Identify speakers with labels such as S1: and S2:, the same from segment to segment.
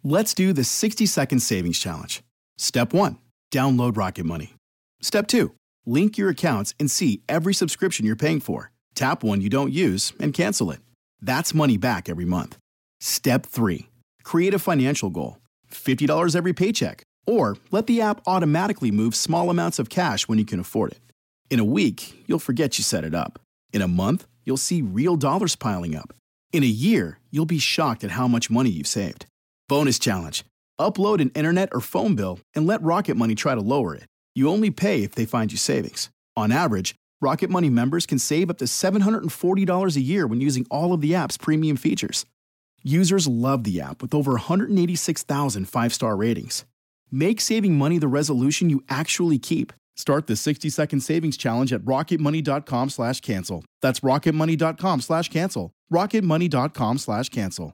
S1: Let's do the 60-second savings challenge. Step 1, download Rocket Money. Step 2, link your accounts and see every subscription you're paying for. Tap one you don't use and cancel it. That's money back every month. Step 3, create a financial goal. $50 every paycheck. Or let the app automatically move small amounts of cash when you can afford it. In a week, you'll forget you set it up. In a month, you'll see real dollars piling up. In a year, you'll be shocked at how much money you've saved. Bonus challenge. Upload an internet or phone bill and let Rocket Money try to lower it. You only pay if they find you savings. On average, Rocket Money members can save up to $740 a year when using all of the app's premium features. Users love the app with over 186,000 five-star ratings. Make saving money the resolution you actually keep. Start the 60-second savings challenge at rocketmoney.com/cancel. That's rocketmoney.com/cancel. rocketmoney.com/cancel.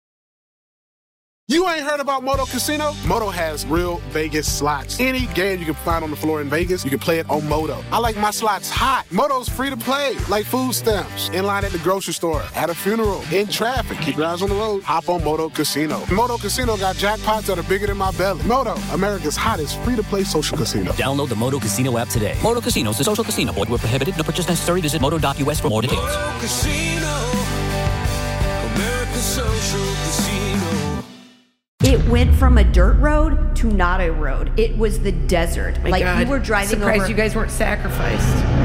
S2: You ain't heard about Moto Casino? Moto has real Vegas slots. Any game you can find on the floor in Vegas, you can play it on Moto. I like my slots hot. Moto's free to play, like food stamps, in line at the grocery store, at a funeral, in traffic. Keep your eyes on the road. Hop on Moto Casino. Moto Casino got jackpots that are bigger than my belly. Moto, America's hottest free-to-play social casino.
S3: Download the Moto Casino app today. Moto Casino is a social casino. Void where prohibited. No purchase necessary. Visit moto.us for more details.
S4: Moto Casino, America's social casino.
S5: It went from a dirt road to not a road. It was the desert.
S6: My God.
S5: You were driving
S6: Surprised
S5: over.
S6: you guys weren't sacrificed.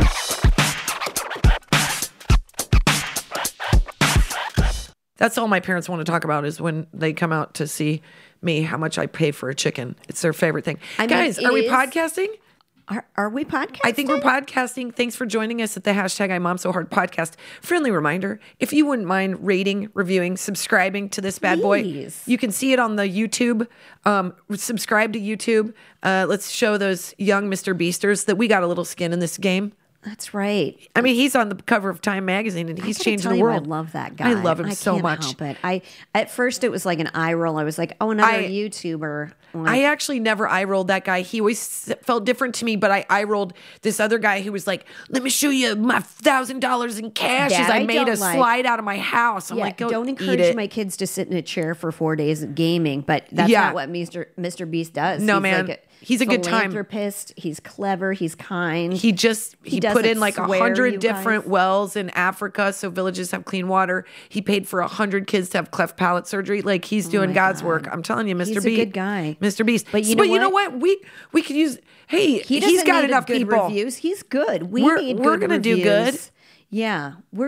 S6: That's all my parents want to talk about is when they come out to see me, how much I pay for a chicken. It's their favorite thing. Guys, are we podcasting?
S5: Are we podcasting?
S6: I think we're podcasting. Thanks for joining us at the hashtag I Mom So Hard podcast. Friendly reminder, if you wouldn't mind rating, reviewing, subscribing to this bad boy. You can see it on the YouTube. Subscribe to YouTube. Let's show those young Mr. Beasters that we got a little skin in this game.
S5: That's right.
S6: I mean, he's on the cover of Time magazine, and he's changing the world.
S5: I love that guy.
S6: I love him so much.
S5: I can't help it. At first, it was like an eye roll. I was like, oh, another YouTuber.
S6: I actually never eye rolled that guy. He always felt different to me, but I eye rolled this other guy who was like, let me show you my $1,000 in cash as I made a slide out of my house. I'm like,
S5: don't encourage my kids to sit in a chair for 4 days of gaming, but that's not what Mr. Beast does.
S6: No, man. He's a good time.
S5: Philanthropist. He's clever. He's kind.
S6: He put in like 100 different wells in Africa so villages have clean water. He paid for 100 kids to have cleft palate surgery. Like he's doing God's work. I'm telling you, Mr. Beast.
S5: He's a good guy.
S6: Mr. Beast. But you know what? We could use. Hey, he's got enough
S5: good
S6: people.
S5: Reviews. He's good.
S6: We're gonna do good.
S5: Yeah, we're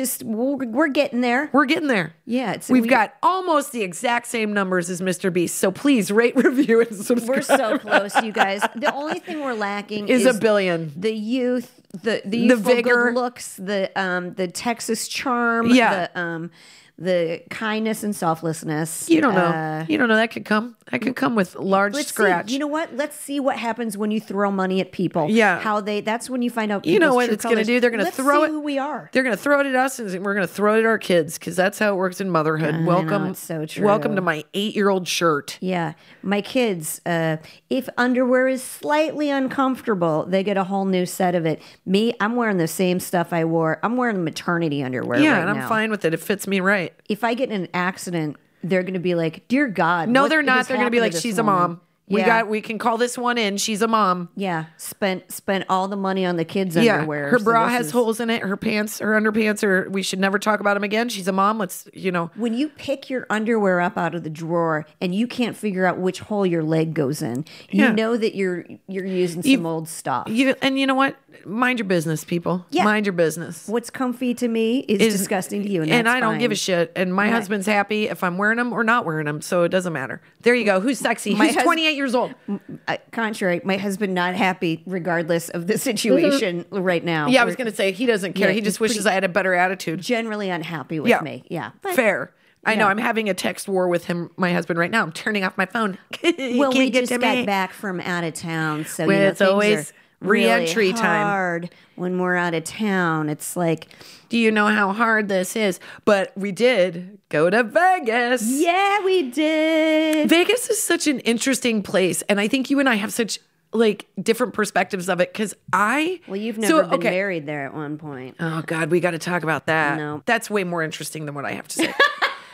S5: getting there.
S6: We're getting there.
S5: Yeah,
S6: we've got almost the exact same numbers as Mr. Beast. So please rate, review, and subscribe.
S5: We're so close, you guys. The only thing we're lacking
S6: is 1 billion.
S5: The youth, the vigor, good looks, the Texas charm.
S6: Yeah.
S5: The kindness and selflessness.
S6: You don't know. You don't know. That could come. That could come with large scratch.
S5: See. You know what? Let's see what happens when you throw money at people.
S6: Yeah.
S5: That's when you find out.
S6: You know what it's going to do? They're going to throw it.
S5: Who we are.
S6: They're going to throw it at us, and we're going to throw it at our kids because that's how it works in motherhood. Welcome.
S5: It's so true.
S6: Welcome to my 8-year-old shirt.
S5: Yeah. My kids, if underwear is slightly uncomfortable, they get a whole new set of it. Me, I'm wearing the same stuff I wore. I'm wearing maternity underwear right now.
S6: I'm fine with it. It fits me right.
S5: If I get in an accident, they're going to be like, dear God.
S6: No, they're not. They're going to be like, she's a mom. We can call this one in. She's a mom.
S5: Yeah. Spent all the money on the kids' underwear.
S6: Her bra has holes in it. Her pants, her underpants we should never talk about them again. She's a mom.
S5: When you pick your underwear up out of the drawer and you can't figure out which hole your leg goes in, you know that you're using some old stuff.
S6: And you know what? Mind your business, people. Yeah. Mind your business.
S5: What's comfy to me is disgusting to you. And
S6: I don't give a shit. And my husband's happy if I'm wearing them or not wearing them. So it doesn't matter. There you go. Who's sexy? Who's 28 years old?
S5: Contrary, my husband not happy regardless of the situation right now.
S6: Yeah, I was going to say he doesn't care. He just wishes I had a better attitude.
S5: Generally unhappy with me. Yeah.
S6: Fair. I know. I'm having a text war with him, my husband, right now. I'm turning off my phone.
S5: Well, we just got back from out of town. So
S6: it's always re-entry
S5: really hard when we're out of town. It's like,
S6: do you know how hard this is? But we did go to Vegas.
S5: Yeah, we did.
S6: Vegas is such an interesting place. And I think you and I have such different perspectives of it because
S5: you've never been married there at one point.
S6: Oh God, we got to talk about that.
S5: No.
S6: That's way more interesting than what I have to say.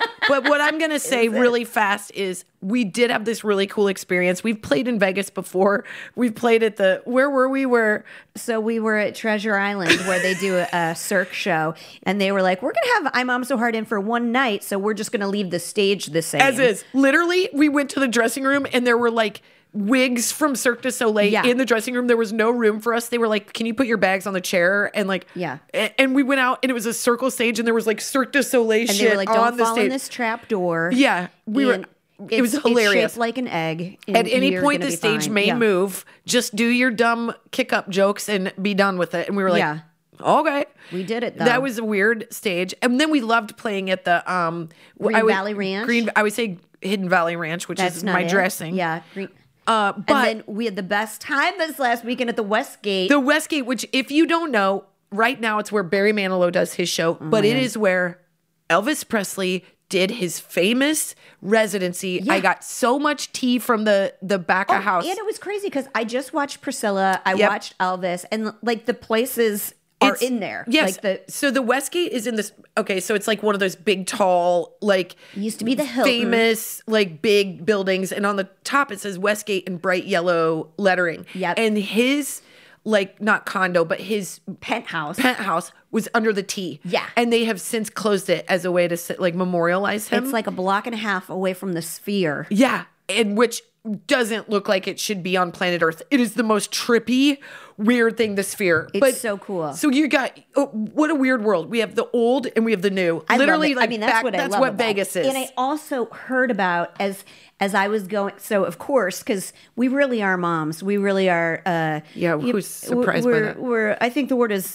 S6: But what I'm going to say really fast is we did have this really cool experience. We've played in Vegas before. We've played at where were we?
S5: So we were at Treasure Island where they do a Cirque show. And they were like, we're going to have I'm Mom So Hard in for one night. So we're just going to leave the stage the same.
S6: As is. Literally, we went to the dressing room and there were like wigs from Cirque du Soleil in the dressing room. There was no room for us. They were like, can you put your bags on the chair? And like, and we went out and it was a circle stage and there was like Cirque du Soleil
S5: and
S6: shit
S5: they were like, don't
S6: on the
S5: fall
S6: stage.
S5: in this trap door.
S6: Yeah. It was hilarious.
S5: It's shaped like an egg.
S6: At any point, the stage may move. Just do your dumb kick up jokes and be done with it. And we were like, okay.
S5: We did it though.
S6: That was a weird stage. And then we loved playing at the
S5: Green Valley Ranch.
S6: I would say Hidden Valley Ranch, which is my dressing.
S5: Yeah.
S6: But
S5: and then we had the best time this last weekend at the Westgate.
S6: The Westgate, which if you don't know, right now it's where Barry Manilow does his show, but it is where Elvis Presley did his famous residency. I got so much tea from the back of house.
S5: And it was crazy because I just watched Priscilla. I watched Elvis, and like the places are in there.
S6: Yes.
S5: Like
S6: so the Westgate is in this. Okay, so it's like one of those big, tall, like
S5: it used to be the Hilton.
S6: Famous, like big buildings, and on the top it says Westgate in bright yellow lettering.
S5: Yep.
S6: And his not condo, but his
S5: penthouse
S6: was under the T.
S5: Yeah.
S6: And they have since closed it as a way to memorialize him.
S5: It's like a block and a half away from the Sphere.
S6: Yeah. And which doesn't look like it should be on planet Earth. It is the most trippy, weird thing, the Sphere.
S5: It's so cool.
S6: So you got, what a weird world. We have the old and we have the new.
S5: I
S6: Literally,
S5: love it.
S6: that's what Vegas is.
S5: And I also heard about as I was going. So of course, because we really are moms. We really are.
S6: Who's surprised by that?
S5: I think the word is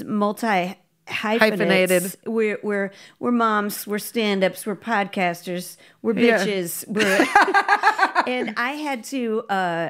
S5: hyphenated. We're moms. We're stand-ups. We're podcasters. We're bitches. And I had to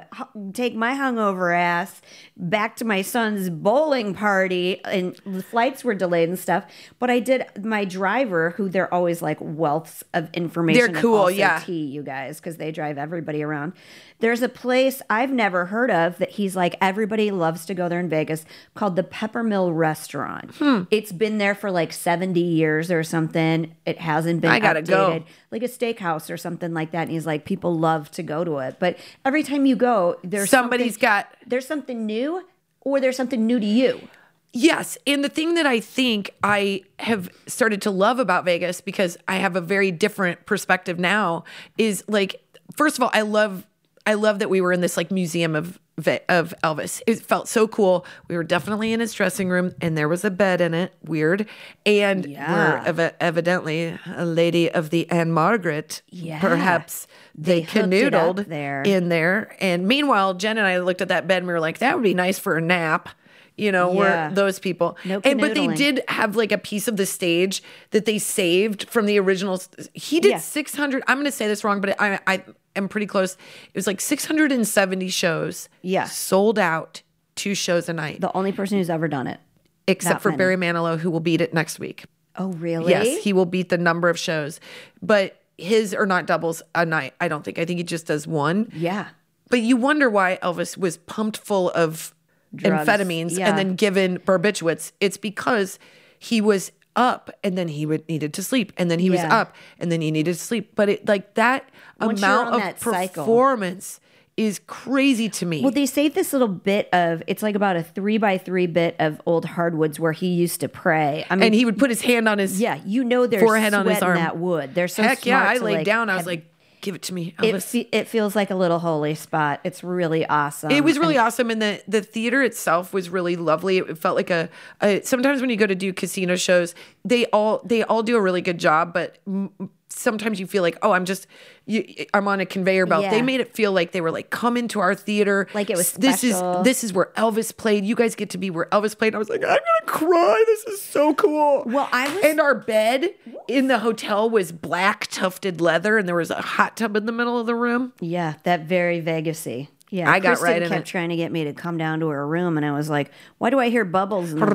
S5: take my hungover ass back to my son's bowling party, and the flights were delayed and stuff. But I did my driver, who they're always like wealths of information.
S6: They're cool,
S5: and also tea, you guys, because they drive everybody around. There's a place I've never heard of that he's like, everybody loves to go there in Vegas, called the Peppermill Restaurant. It's been there for like 70 years or something. It hasn't been updated.
S6: Go.
S5: Like a steakhouse or something like that. And he's like, people love to go to it. But every time you go, there's there's something new, or there's something new to you.
S6: Yes. And the thing that I think I have started to love about Vegas, because I have a very different perspective now, is like, first of all, I love that we were in this like museum of Elvis. It felt so cool. We were definitely in his dressing room, and there was a bed in it. Weird. And we're evidently a lady of the Anne Margaret. Yeah. Perhaps they canoodled in there. And meanwhile, Jen and I looked at that bed and we were like, that would be nice for a nap. We're those people.
S5: No
S6: but they did have like a piece of the stage that they saved from the original. He did 600. I'm going to say this wrong, but I am pretty close. It was like 670 shows.
S5: Yeah.
S6: Sold out 2 shows a night.
S5: The only person who's ever done it.
S6: Except for Barry Manilow, who will beat it next week.
S5: Oh, really?
S6: Yes, he will beat the number of shows. But his are not doubles a night, I don't think. I think he just does one.
S5: Yeah.
S6: But you wonder why Elvis was pumped full of drugs, amphetamines, and then given barbiturates. It's because he was up and then he needed to sleep, and then he was up and then he needed to sleep. But it like that
S5: Once
S6: amount of
S5: that
S6: performance is crazy to me.
S5: Well, they save this little bit of, it's like about a 3x3 bit of old hardwoods where he used to pray. I mean,
S6: and he would put his hand on his
S5: there's
S6: forehead on his arm.
S5: That wood. They're so
S6: Heck yeah!
S5: smart
S6: I laid down. I was like, give it to me, Elvis.
S5: It feels like a little holy spot. It's really awesome.
S6: It was really awesome, and the theater itself was really lovely. It felt like a sometimes when you go to do casino shows, they all do a really good job, but sometimes you feel like, oh, I'm on a conveyor belt.
S5: Yeah.
S6: They made it feel like they were like, come into our theater.
S5: Like it was special.
S6: This is where Elvis played. You guys get to be where Elvis played. And I was like, I'm going to cry. This is so cool.
S5: Well,
S6: and our bed in the hotel was black tufted leather, and there was a hot tub in the middle of the room.
S5: Yeah, that very Vegas-y. Yeah,
S6: I got
S5: Kristen
S6: right in
S5: kept
S6: it.
S5: trying to get me to come down to her room, and I was like, "Why do I hear bubbles in the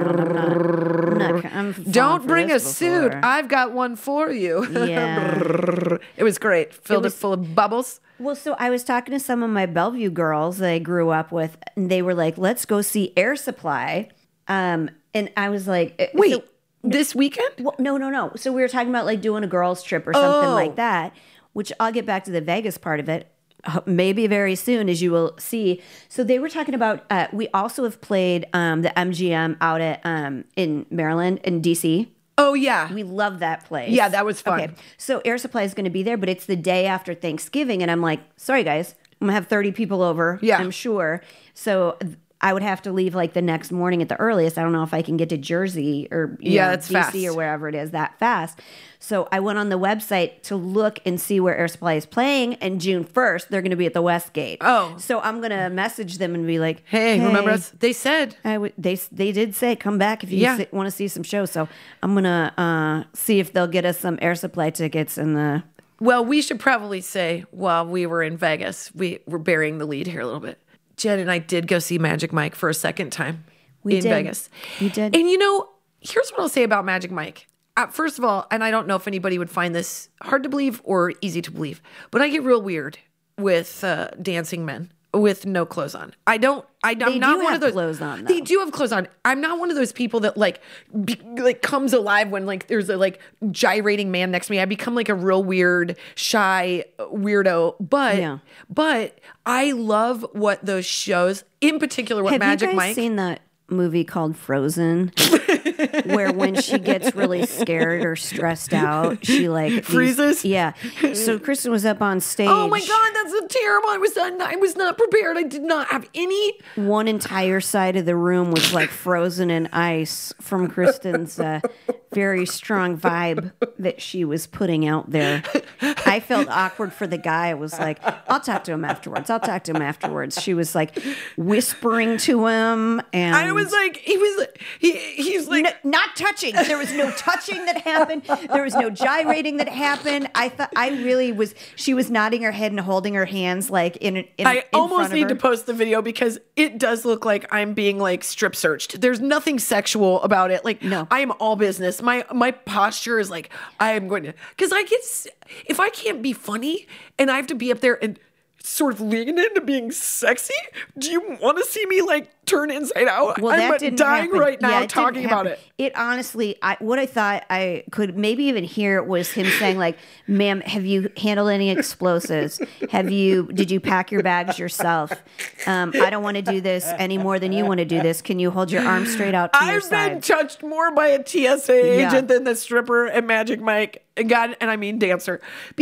S5: background? I'm
S6: Don't bring a
S5: this
S6: suit.
S5: before."
S6: I've got one for you.
S5: Yeah.
S6: It was great. Filled it full of bubbles.
S5: Well, so I was talking to some of my Bellevue girls that I grew up with, and they were like, "Let's go see Air Supply." And I was like,
S6: Wait, this weekend?
S5: Well, no. So we were talking about like doing a girls trip or something like that, which I'll get back to the Vegas part of it. Maybe very soon, as you will see. So they were talking about. We also have played the MGM out at in Maryland, in DC.
S6: Oh yeah,
S5: We love that place.
S6: Yeah, that was fun.
S5: Okay, so Air Supply is going to be there, but it's the day after Thanksgiving, and I'm like, sorry guys, I'm gonna have 30 people over.
S6: Yeah.
S5: I'm sure. So I would have to leave like the next morning at the earliest. I don't know if I can get to Jersey or
S6: that's
S5: DC
S6: fast.
S5: or wherever it is that fast. So I went on the website to look and see where Air Supply is playing, and June 1st they're going to be at the Westgate.
S6: Oh.
S5: So I'm going to message them and be like,
S6: Hey, remember us? They said.
S5: They did say come back if you want to see some shows. So I'm gonna see if they'll get us some Air Supply tickets and the.
S6: Well, we should probably say while we were in Vegas, we were burying the lead here a little bit. Jen and I did go see Magic Mike for a second time in Vegas.
S5: We did.
S6: And here's what I'll say about Magic Mike. First of all, and I don't know if anybody would find this hard to believe or easy to believe, but I get real weird with dancing men with no clothes on. I'm not one of those.
S5: Clothes on,
S6: they
S5: though.
S6: do have clothes on. I'm not one of those people that like comes alive when like there's a like gyrating man next to me. I become like a real weird, shy weirdo. But I love what those shows, in particular, what Magic
S5: Have you guys
S6: Mike.
S5: seen that movie called Frozen? Where when she gets really scared or stressed out, she like
S6: Freezes?
S5: Yeah. So Kristen was up on stage.
S6: Oh my God, that's a terrible. I was not prepared. I did not have any.
S5: One entire side of the room was like frozen in ice from Kristen's very strong vibe that she was putting out there. I felt awkward for the guy. I was like, I'll talk to him afterwards. She was like whispering to him, and
S6: I was like, he's like,
S5: not touching. There was no touching that happened. There was no gyrating that happened. She was nodding her head and holding her hands like in
S6: I almost
S5: front of
S6: need
S5: her.
S6: to post the video because it does look like I'm being like strip searched. There's nothing sexual about it. Like,
S5: No.
S6: I am all business. My posture is like, I am going to, because if I can't be funny and I have to be up there and sort of lean into being sexy, do you want to see me like turn inside out?
S5: Well,
S6: I'm
S5: that didn't
S6: dying
S5: happen.
S6: right now
S5: Yeah, it
S6: talking
S5: didn't
S6: about
S5: happen.
S6: it.
S5: It honestly, what I thought I could maybe even hear was him saying like, ma'am, have you handled any explosives? Did you pack your bags yourself? I don't want to do this any more than you want to do this. Can you hold your arm straight out to your
S6: I've
S5: side?
S6: been touched more by a TSA agent than the stripper at Magic Mike. And I mean dancer.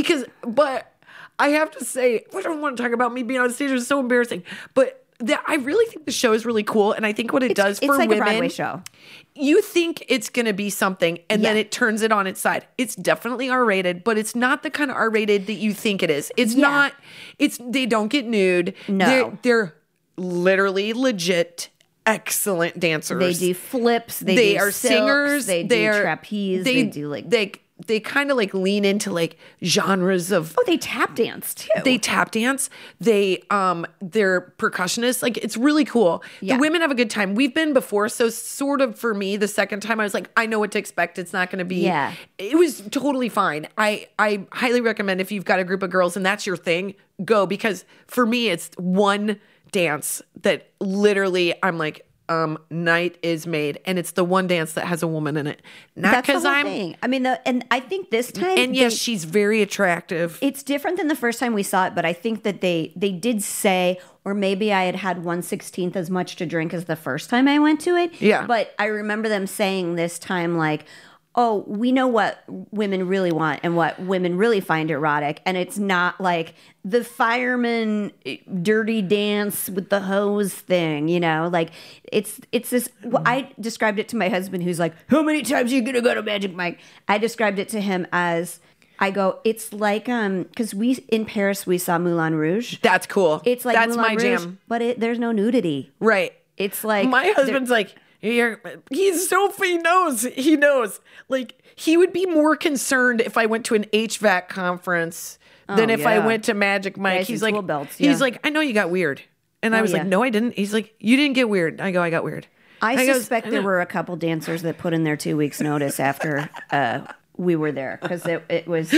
S6: But I have to say, I don't want to talk about me being on stage. It was so embarrassing. But I really think the show is really cool. And I think what it does for
S5: like
S6: women.
S5: a Broadway show.
S6: You think it's going to be something, and then it turns it on its side. It's definitely R-rated, but it's not the kind of R-rated that you think it is. It's not. They don't get nude.
S5: No.
S6: They're literally legit excellent dancers.
S5: They do flips. They do
S6: are
S5: silks,
S6: singers.
S5: They do trapeze. They do like.
S6: They kind of like lean into like genres of.
S5: Oh, they tap dance too.
S6: They tap dance. They're percussionists. Like, it's really cool.
S5: Yeah.
S6: The women have a good time. We've been before, so sort of for me, the second time I was like, I know what to expect. It's not going to be.
S5: Yeah.
S6: It was totally fine. I highly recommend if you've got a group of girls and that's your thing, go, because for me it's one dance that literally I'm like, night is made, and it's the one dance that has a woman in it. Not because I'm.
S5: Thing. I mean, and I think this time,
S6: And yes, she's very attractive.
S5: It's different than the first time we saw it, but I think that they did say, or maybe I had 1/16 as much to drink as the first time I went to it.
S6: Yeah.
S5: But I remember them saying this time, like, oh, we know what women really want and what women really find erotic. And it's not like the fireman dirty dance with the hose thing, like it's this. Well, I described it to my husband, who's like, how many times are you going to go to Magic Mike? I described it to him as, I go, it's like, because in Paris, we saw Moulin Rouge.
S6: That's cool.
S5: It's like
S6: that's
S5: Moulin
S6: my
S5: Rouge,
S6: jam.
S5: but there's no nudity.
S6: Right.
S5: It's like
S6: my husband's like, he's so, he knows. Like, he would be more concerned if I went to an HVAC conference than if I went to Magic Mike.
S5: Guys in
S6: He's like,
S5: tool belts,
S6: he's like, I know you got weird. And I was like, no, I didn't. He's like, you didn't get weird. I go, I got weird.
S5: I suspect there were a couple dancers that put in their 2 weeks notice after we were there, because it was.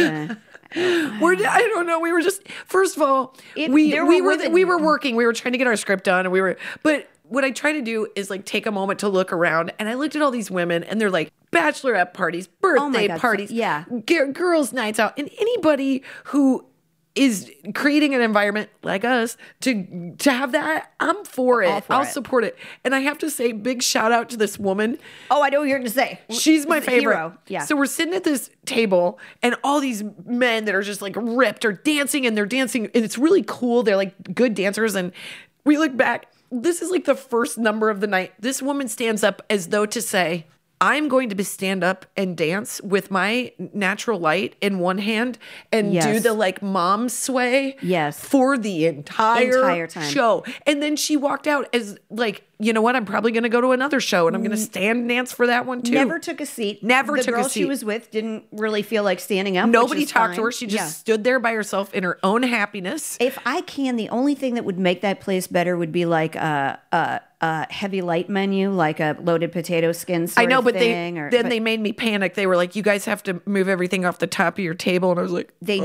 S6: I don't know. We were just, first of all, we were working. We were trying to get our script done, and what I try to do is like take a moment to look around, and I looked at all these women, and they're like bachelorette parties, birthday parties, girls' nights out, and anybody who is creating an environment like us to have that, I'm for it. I'll support it. And I have to say, big shout out to this woman.
S5: Oh, I know what you're going to say.
S6: She's my favorite.
S5: Hero. Yeah.
S6: So we're sitting at this table, and all these men that are just like ripped are dancing, and they're dancing, and it's really cool. They're like good dancers. And we look back. This is like the first number of the night. This woman stands up as though to say, I'm going to stand up and dance with my natural light in one hand and do the like mom sway for the entire
S5: time.
S6: show. And then she walked out as like, you know what? I'm probably going to go to another show, and I'm going to stand and dance for that one too.
S5: Never took a seat.
S6: The
S5: girl she was with didn't really feel like standing up.
S6: Nobody talked to her. She just stood there by herself in her own happiness.
S5: If I can, the only thing that would make that place better would be like a heavy light menu, like a loaded potato skin sort of thing.
S6: They made me panic. They were like, you guys have to move everything off the top of your table. And I was like,
S5: they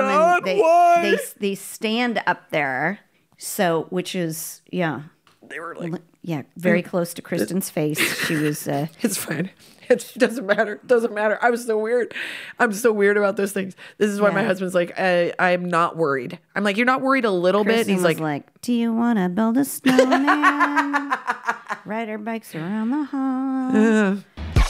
S5: stand up there. So, which is,
S6: they were like,
S5: very close to Kristen's face. She was,
S6: it's fine. It doesn't matter. Doesn't matter. I was so weird. I'm so weird about those things. This is why my husband's like, I'm not worried. I'm like, you're not worried a little bit? And he's
S5: like, do you want to build a snowman? Ride our bikes around the hall.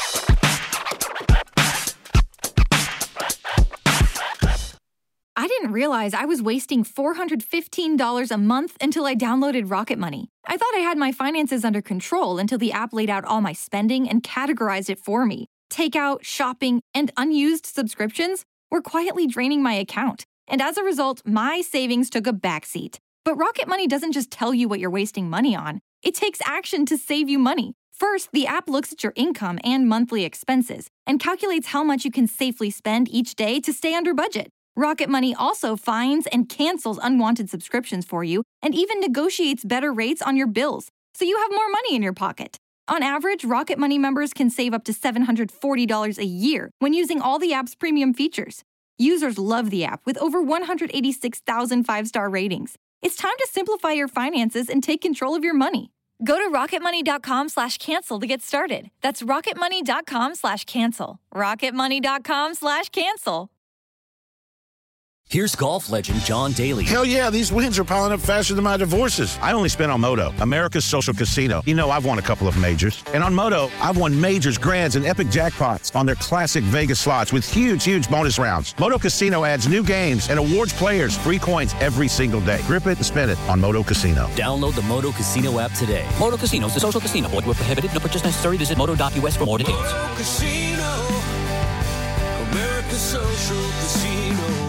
S7: I didn't realize I was wasting $415 a month until I downloaded Rocket Money. I thought I had my finances under control until the app laid out all my spending and categorized it for me. Takeout, shopping, and unused subscriptions were quietly draining my account. And as a result, my savings took a backseat. But Rocket Money doesn't just tell you what you're wasting money on. It takes action to save you money. First, the app looks at your income and monthly expenses and calculates how much you can safely spend each day to stay under budget. Rocket Money also finds and cancels unwanted subscriptions for you and even negotiates better rates on your bills, so you have more money in your pocket. On average, Rocket Money members can save up to $740 a year when using all the app's premium features. Users love the app with over 186,000 five-star ratings. It's time to simplify your finances and take control of your money. Go to rocketmoney.com/cancel to get started. That's rocketmoney.com/cancel. rocketmoney.com/cancel.
S3: Here's golf legend John Daly.
S8: Hell yeah, these wins are piling up faster than my divorces. I only spent on Moto, America's social casino. You know, I've won a couple of majors. And on Moto, I've won majors, grands, and epic jackpots on their classic Vegas slots with huge bonus rounds. Moto Casino adds new games and awards players free coins every single day. Grip it and spin it on Moto Casino.
S3: Download the Moto Casino app today. Moto Casino is a social casino. Void where prohibited. No purchase necessary. Visit moto.us for more details.
S4: Moto Casino, America's social casino.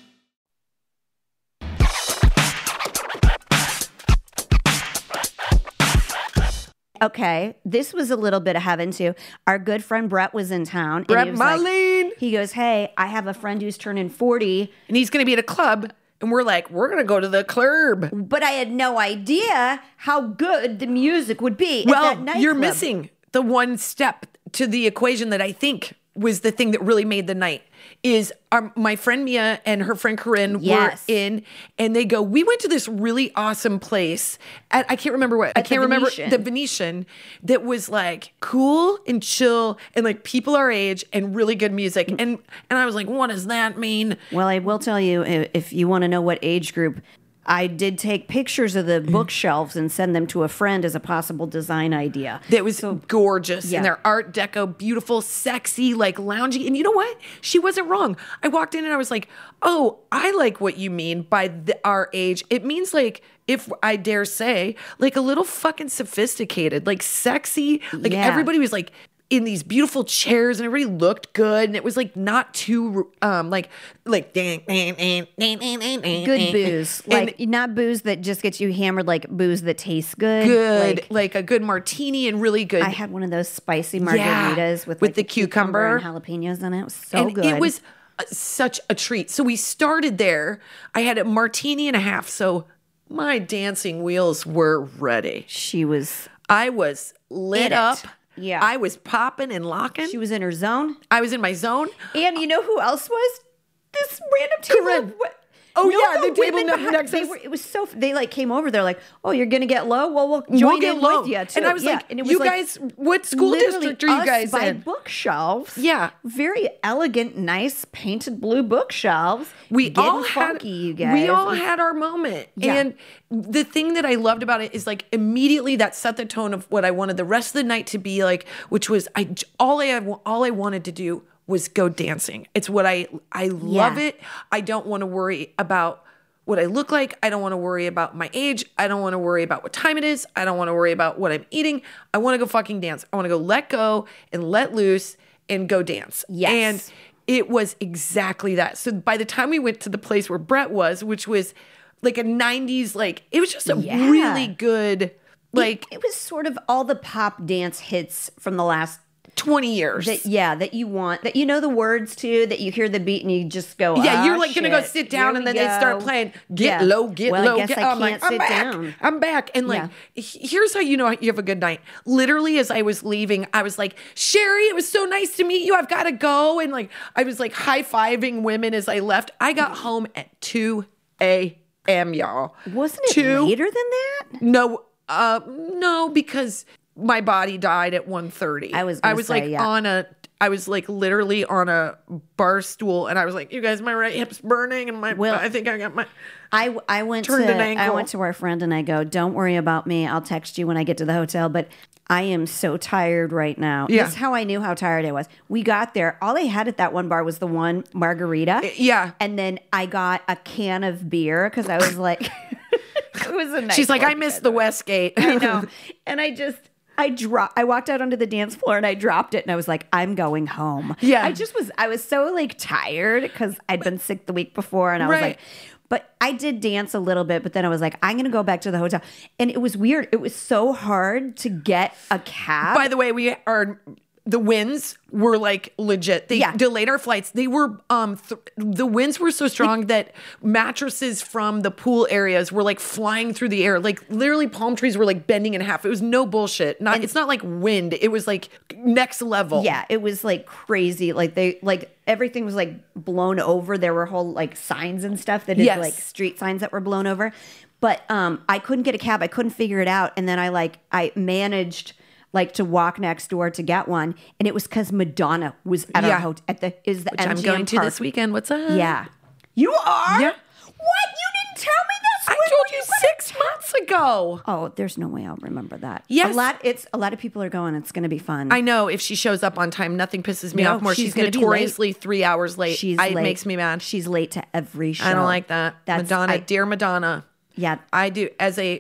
S5: Okay, this was a little bit of heaven too. Our good friend Brett was in town.
S6: Brett
S5: and
S6: Marlene.
S5: He goes, hey, I have a friend who's turning 40.
S6: And he's going to be at a club. And we're like, we're going to go to the club.
S5: But I had no idea how good the music would be.
S6: Well,
S5: at that nightclub.
S6: You're missing the one step to the equation that I think was the thing that really made the night. Is my friend Mia and her friend Corinne were in, and they go, we went to this really awesome place at, I can't remember what, the Venetian, that was like cool and chill and like people our age and really good music. And I was like, what does that mean?
S5: Well, I will tell you, if you want to know what age group, I did take pictures of the bookshelves and send them to a friend as a possible design idea.
S6: That was gorgeous. And they're Art Deco, beautiful, sexy, like loungy. And you know what? She wasn't wrong. I walked in and I was like, oh, I like what you mean by our age. It means like, if I dare say, like a little fucking sophisticated, like sexy. Like everybody was like in these beautiful chairs and everybody looked good. And it was like not too like good
S5: booze. Like not booze that just gets you hammered, like booze that tastes good.
S6: Good. Like a good martini and really good.
S5: I had one of those spicy margaritas with like
S6: the cucumber
S5: and jalapenos in it. It was so good.
S6: It was such a treat. So we started there. I had a martini and a half. So my dancing wheels were ready. I was lit up.
S5: Yeah.
S6: I was popping and locking.
S5: She was in her zone.
S6: I was in my zone.
S5: And you know who else was? This random
S6: Corinne. Oh, yeah,
S5: the
S6: the table
S5: women
S6: next to us.
S5: it was so, they like came over, they're like, oh, you're going to get low? Well, we'll join
S6: get
S5: in
S6: low.
S5: with you too.
S6: And I was like,
S5: and it
S6: you
S5: like,
S6: guys, what school
S5: literally
S6: district are you
S5: us
S6: guys
S5: by
S6: in?
S5: bookshelves.
S6: Yeah.
S5: Very elegant, nice painted blue bookshelves.
S6: We
S5: Getting
S6: all had,
S5: funky, you guys.
S6: we all had our moment.
S5: Yeah.
S6: And the thing that I loved about it is like immediately that set the tone of what I wanted the rest of the night to be like, which was all I wanted to do was go dancing. It's what I love it. I don't want to worry about what I look like. I don't want to worry about my age. I don't want to worry about what time it is. I don't want to worry about what I'm eating. I want to go fucking dance. I want to go let go and let loose and go dance.
S5: Yes.
S6: And it was exactly that. So by the time we went to the place where Brett was, which was like a 90s, like it was just a really good, like
S5: it was sort of all the pop dance hits from the last
S6: 20 years.
S5: That you want, that you know the words to, that you hear the beat and you just go,
S6: yeah, you're like
S5: shit,
S6: gonna go sit down and then they start playing get
S5: Yeah.
S6: low, get
S5: Well,
S6: low.
S5: I guess
S6: Get,
S5: I
S6: I'm
S5: can't
S6: like,
S5: sit
S6: I'm back.
S5: down.
S6: I'm back. And like, here's how you know you have a good night. Literally, as I was leaving, I was like, Sherry, it was so nice to meet you. I've got to go. And like, I was like high-fiving women as I left. I got home at 2 a.m., y'all.
S5: Wasn't it later than that?
S6: No, because my body died at 1:30.
S5: I was gonna say, yeah.
S6: I was like literally on a bar stool, and I was like, "You guys, my right hip's burning, and I think I got my."
S5: I went
S6: turned an ankle.
S5: I went to our friend and I go, "Don't worry about me. I'll text you when I get to the hotel." But I am so tired right now.
S6: Yeah.
S5: That's how I knew how tired I was. We got there. All they had at that one bar was the one margarita.
S6: Yeah.
S5: And then I got a can of beer because I was like, it was a nice.
S6: She's like,
S5: one,
S6: I missed the Westgate.
S5: I know. And I walked out onto the dance floor and I dropped it and I was like, I'm going home.
S6: Yeah.
S5: I was so like tired because I'd been sick the week before and I was
S6: Right.
S5: like, but I did dance a little bit, but then I was like, I'm going to go back to the hotel. And it was weird. It was so hard to get a cab.
S6: By the way, the winds were like legit. They delayed our flights. They were the winds were so strong that mattresses from the pool areas were like flying through the air. Like literally palm trees were like bending in half. It was no bullshit. It's not like wind. It was like next level.
S5: Yeah, it was like crazy. Like everything was like blown over. There were whole like signs and stuff that like street signs that were blown over. But I couldn't get a cab. I couldn't figure it out. And then I managed like to walk next door to get one, and it was because Madonna was at our hotel at the
S6: Which
S5: MGM
S6: I'm going to
S5: Park.
S6: this weekend. What's up?
S5: Yeah, you are.
S6: Yeah.
S5: What? You didn't tell me this.
S6: I told you 6 months ago.
S5: Oh, there's no way I'll remember that.
S6: Yes.
S5: a lot of people are going. It's going to be fun.
S6: I know if she shows up on time, nothing pisses me
S5: No,
S6: off more.
S5: she's
S6: She's
S5: gonna be
S6: notoriously 3 hours late.
S5: She's
S6: It
S5: late.
S6: makes me mad.
S5: She's late to every show.
S6: I don't like that. Madonna, dear Madonna.
S5: Yeah.
S6: I do.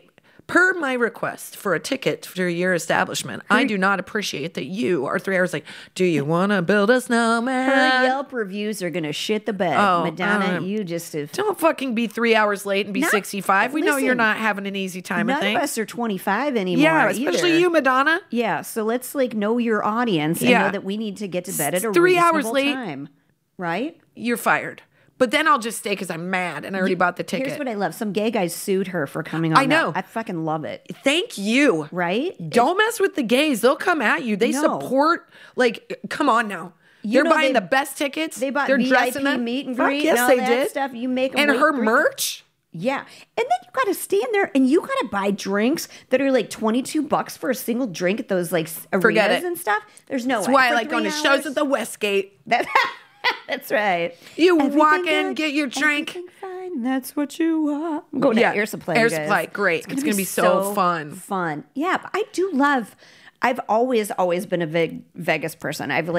S6: Per my request for a ticket for your establishment, I do not appreciate that you are 3 hours late. Do you want to build a snowman?
S5: Her Yelp reviews are going to shit the bed.
S6: Oh,
S5: Madonna, you just have...
S6: Don't fucking be 3 hours late and be 65. We know you're
S5: listen,
S6: not having an easy time, I
S5: None
S6: think.
S5: of us are 25 anymore.
S6: Yeah, especially
S5: either.
S6: you, Madonna.
S5: Yeah, so let's like know your audience and
S6: Yeah.
S5: know that we need to get to bed at a
S6: 3 hours
S5: reasonable
S6: late.
S5: time. Right?
S6: You're fired. But then I'll just stay because I'm mad and I already bought the ticket.
S5: Here's what I love. Some gay guys sued her for coming on.
S6: I know.
S5: I fucking love it.
S6: Thank you.
S5: Right?
S6: Don't mess with the gays. They'll come at you. They
S5: No.
S6: support, like, come on now.
S5: You
S6: They're
S5: know
S6: buying
S5: they-
S6: the best tickets.
S5: They bought
S6: They're
S5: VIP
S6: dressing up.
S5: meet and
S6: Fuck
S5: greet
S6: yes,
S5: and all
S6: they
S5: that
S6: did.
S5: stuff. You make 'em
S6: and
S5: wait
S6: her
S5: 3
S6: merch.
S5: Yeah. And then you got to stand there and you got to buy drinks that are like $22 for a single drink at those like
S6: Forget
S5: arenas
S6: it.
S5: and stuff. There's no
S6: That's
S5: way.
S6: why I
S5: For
S6: like going to
S5: 3
S6: shows
S5: hours?
S6: at the Westgate.
S5: That's right.
S6: You
S5: Everything
S6: walk in,
S5: good,
S6: get your drink.
S5: everything fine, that's what you want. I'm going
S6: Yeah,
S5: to Air Supply.
S6: Air
S5: you guys.
S6: Supply, great. It's gonna be so fun.
S5: Fun. Yeah, but I do love. I've always been a Vegas person. I've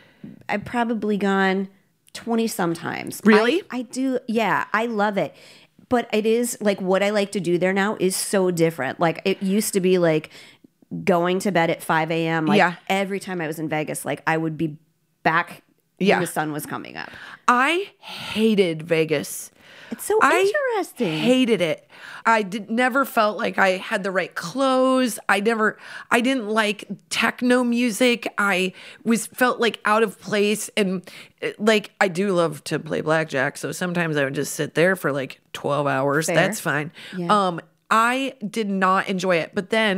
S5: probably gone 20 sometimes.
S6: Really?
S5: I do. Yeah, I love it. But it is like what I like to do there now is so different. Like it used to be like going to bed at 5 a.m. Like every time I was in Vegas, like I would be back when the sun was coming up.
S6: I hated Vegas.
S5: It's so interesting.
S6: I hated it. I never felt like I had the right clothes. I didn't like techno music. I felt like out of place, and like I do love to play blackjack, so sometimes I would just sit there for like 12 hours.
S5: Fair.
S6: That's fine.
S5: Yeah.
S6: I did not enjoy it. But then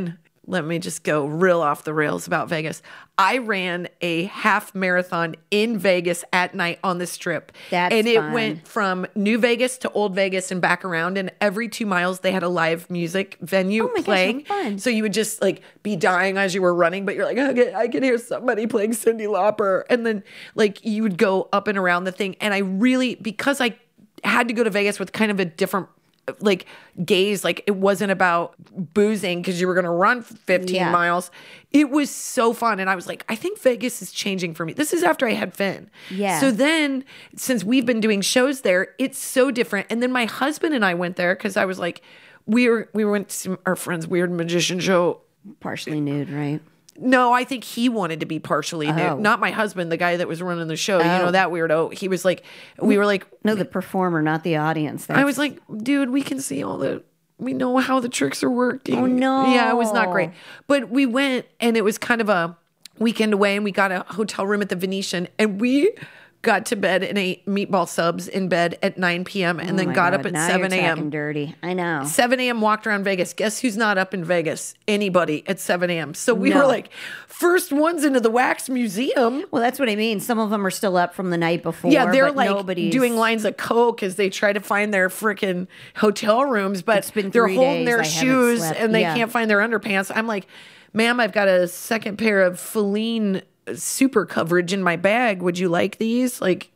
S6: let me just go real off the rails about Vegas. I ran a half marathon in Vegas at night on the Strip.
S5: That's
S6: and it
S5: fun.
S6: went from New Vegas to Old Vegas and back around. And every 2 miles, they had a live music venue playing.
S5: Gosh, how fun.
S6: So you would just like be dying as you were running, but you're like, okay, I can hear somebody playing Cyndi Lauper. And then like you would go up and around the thing. And I really, because I had to go to Vegas with kind of a different like gaze, like it wasn't about boozing because you were going to run 15 miles. It was so fun. And I was like, I think Vegas is changing for me. This is after I had Finn.
S5: Yeah.
S6: So then since we've been doing shows there, it's so different. And then my husband and I went there because I was like, we went to our friend's weird magician show.
S5: Partially nude, right?
S6: No, I think he wanted to be partially nude. Not my husband, the guy that was running the show. You know, that weirdo. He was like, we were like.
S5: No, the performer, not the audience.
S6: I was like, dude, we can see we know how the tricks are working.
S5: Oh, no.
S6: Yeah, it was not great. But we went and it was kind of a weekend away and we got a hotel room at the Venetian and we got to bed and ate meatball subs in bed at 9 p.m. and then got up at
S5: now
S6: 7
S5: you're
S6: a.m.
S5: talking dirty. I know.
S6: 7 a.m. walked around Vegas. Guess who's not up in Vegas? Anybody at 7 a.m. So we were like first ones into the wax museum.
S5: Well, that's what I mean. Some of them are still up from the night before.
S6: Yeah, they're
S5: but
S6: like
S5: nobody's
S6: doing lines of coke as they try to find their freaking hotel rooms, but
S5: It's been
S6: they're
S5: 3
S6: holding
S5: days.
S6: their
S5: I haven't
S6: shoes
S5: slept.
S6: and they
S5: Yeah.
S6: can't find their underpants. I'm like, ma'am, I've got a second pair of Feline super coverage in my bag. Would you like these? Like,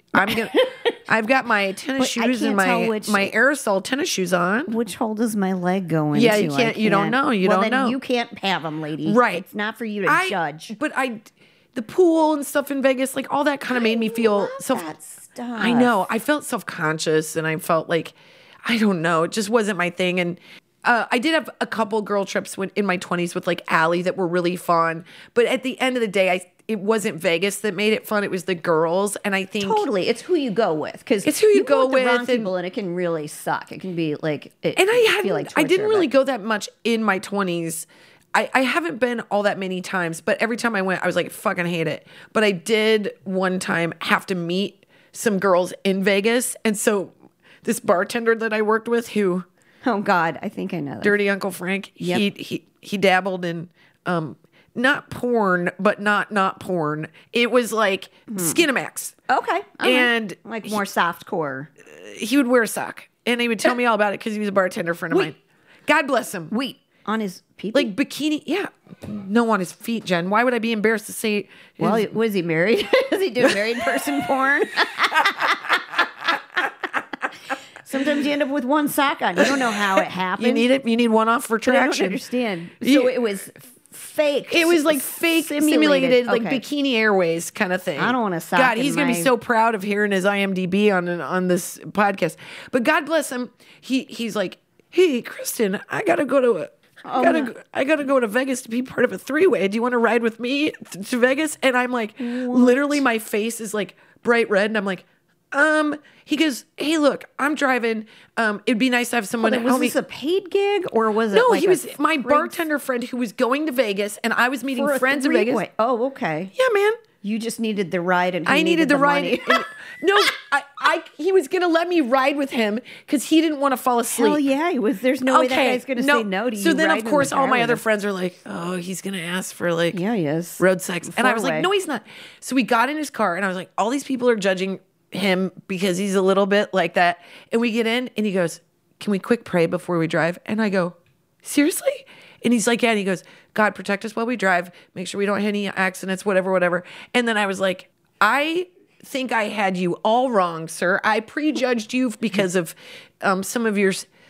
S6: I've got my tennis shoes and my aerosol tennis shoes on.
S5: Which hole does my leg go into?
S6: Yeah, you can't. You don't know. You
S5: well,
S6: don't
S5: then
S6: know.
S5: You can't have them, lady.
S6: Right.
S5: It's not for you to judge.
S6: But the pool and stuff in Vegas, like all that kind of made me feel
S5: that stuff.
S6: I know. I felt self-conscious and I felt like, I don't know, it just wasn't my thing. And I did have a couple girl trips in my 20s with like Allie that were really fun. But at the end of the day, it wasn't Vegas that made it fun. It was the girls. And I think
S5: Totally. It's who you go with. Because
S6: it's who you go
S5: with. The wrong
S6: with
S5: people and it can really suck. It can be like,
S6: I didn't really go that much in my 20s. I haven't been all that many times, but every time I went, I was like, fucking hate it. But I did one time have to meet some girls in Vegas. And so this bartender that I worked with who...
S5: Oh, God. I think I know that.
S6: Dirty Uncle Frank.
S5: Yep.
S6: He dabbled in... not porn, but not porn. It was like Skinamax.
S5: Okay.
S6: And
S5: like more soft core.
S6: He would wear a sock. And he would tell me all about it because he was a bartender friend of mine. God bless him.
S5: Wait, on his people?
S6: Like bikini. Yeah. No, on his feet, Jen. Why would I be embarrassed to say?
S5: Well, was he married? Is he doing married person porn? Sometimes you end up with one sock on. You don't know how it happened.
S6: You need it. You need one off for
S5: But I don't
S6: traction.
S5: understand. So it was fake.
S6: It was like fake simulated like
S5: Okay.
S6: Bikini Airways kind of thing.
S5: I don't want a sock
S6: God,
S5: in
S6: he's gonna be
S5: my-
S6: so proud of hearing his IMDb on this podcast. But God bless him. He's like, hey, Kristen, I gotta go to I gotta go to Vegas to be part of a 3-way. Do you want to ride with me to Vegas? And I'm like, literally, my face is like bright red, and I'm like, He goes, hey, look, I'm driving. It'd be nice to have someone
S5: Was
S6: help me.
S5: this a paid gig or was it?
S6: No,
S5: like
S6: he
S5: a
S6: was my
S5: free-
S6: bartender friend who was going to Vegas, and I was meeting
S5: for a
S6: friends in Vegas.
S5: three-way? Oh, okay.
S6: Yeah, man.
S5: You just needed the ride, and he
S6: I needed the ride.
S5: money.
S6: No, he was gonna let me ride with him because he didn't want to fall asleep.
S5: Hell yeah, he was. There's no way that guy's gonna say no to you.
S6: So then,
S5: riding
S6: of
S5: in
S6: course,
S5: the
S6: all
S5: car
S6: my
S5: with
S6: other
S5: him.
S6: friends are like, "Oh, he's gonna ask for like,
S5: Yeah, he is.
S6: road sex," and I was like,
S5: Four-way.
S6: "No, he's not." So we got in his car, and I was like, "All these people are judging him because he's a little bit like that." And we get in, and he goes, "Can we quick pray before we drive?" And I go, "Seriously?" And he's like, "Yeah." And he goes, "God, protect us while we drive. Make sure we don't have any accidents, whatever." And then I was like, I think I had you all wrong, sir. I prejudged you because of some of your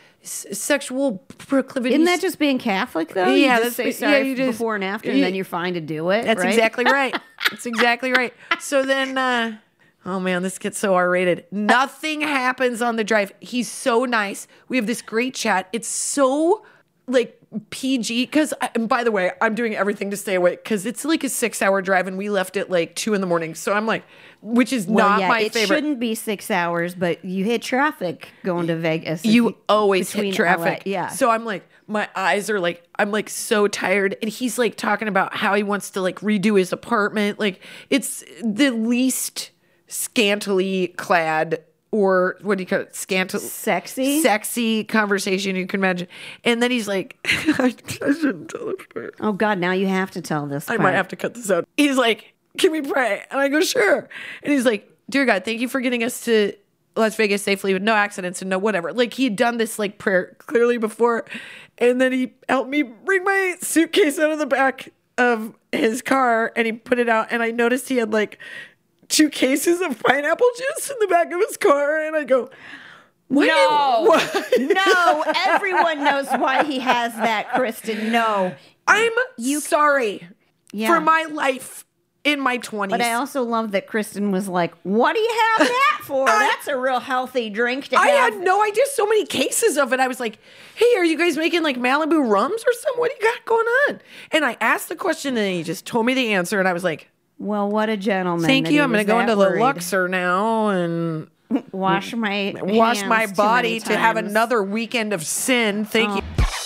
S6: sexual proclivities.
S5: Isn't that just being Catholic, though?
S6: Yeah,
S5: you just say
S6: that's-
S5: sorry
S6: yeah, you just-
S5: before and after, and then you're fine to do it.
S6: That's
S5: right?
S6: exactly right. That's exactly right. So then, oh man, this gets so R-rated. Nothing happens on the drive. He's so nice. We have this great chat. It's so like PG and by the way, I'm doing everything to stay awake because it's like a 6-hour drive and we left at like 2 a.m. So I'm like, which is not my
S5: it
S6: favorite.
S5: shouldn't be 6 hours, but you hit traffic going to Vegas.
S6: You always
S5: between
S6: hit traffic.
S5: LA, yeah.
S6: So I'm like, my eyes are like, I'm like so tired. And he's like talking about how he wants to like redo his apartment. Like it's the least scantily clad or what do you call it? Sexy conversation you can imagine. And then he's like, I shouldn't tell this part.
S5: Oh God, now you have to tell this
S6: I
S5: part.
S6: might have to cut this out. He's like, can we pray? And I go, sure. And he's like, dear God, thank you for getting us to Las Vegas safely with no accidents and no whatever. Like he had done this like prayer clearly before. And then he helped me bring my suitcase out of the back of his car and he put it out. And I noticed he had like 2 cases of pineapple juice in the back of his car. And I go,
S5: no, everyone knows why he has that, Kristen. No.
S6: I'm sorry
S5: Yeah.
S6: for my life in my 20s.
S5: But I also love that Kristen was like, what do you have that for? That's a real healthy drink to have.
S6: I had no idea, so many cases of it. I was like, hey, are you guys making like Malibu rums or something? What do you got going on? And I asked the question and he just told me the answer. And I was like,
S5: well, what a gentleman.
S6: thank you. I'm going to go into
S5: worried.
S6: the Luxor now and
S5: wash my
S6: body to have another weekend of sin. Thank you.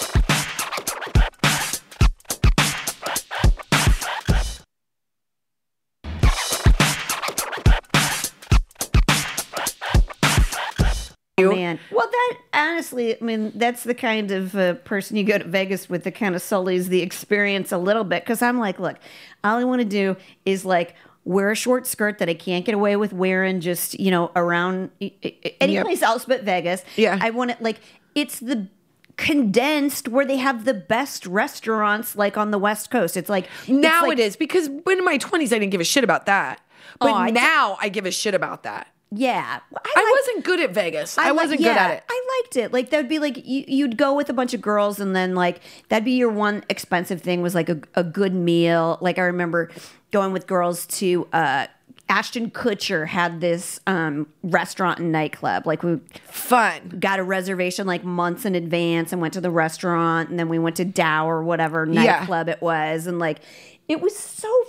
S5: Oh, man. Well, that honestly, I mean, that's the kind of person you go to Vegas with that kind of sullies the experience a little bit. Because I'm like, look, all I want to do is like wear a short skirt that I can't get away with wearing just, around any place else but Vegas.
S6: Yeah.
S5: I want it like it's the condensed where they have the best restaurants like on the West Coast. It's like
S6: now
S5: it's like,
S6: it is because when in my 20s, I didn't give a shit about that. But now I give a shit about that.
S5: Yeah.
S6: I wasn't good at Vegas. I wasn't good at it.
S5: I liked it. Like, that would be like, you'd go with a bunch of girls and then like, that'd be your one expensive thing was like a good meal. Like I remember going with girls to, Ashton Kutcher had this restaurant and nightclub. Like we got a reservation like months in advance and went to the restaurant and then we went to Dow or whatever nightclub it was. And like, it was